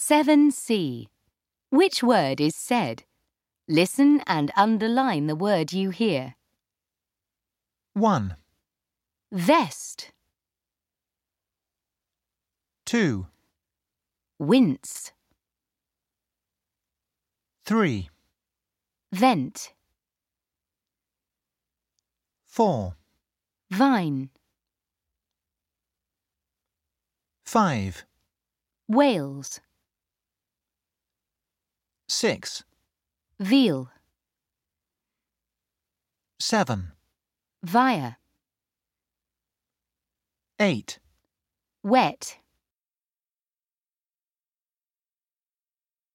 7C. Which word is said? Listen and underline the word you hear. 1, Vest, 2, wince, 3, vent, 4, vine, 5, Wales, 6, veal, 7, via, 8, wet.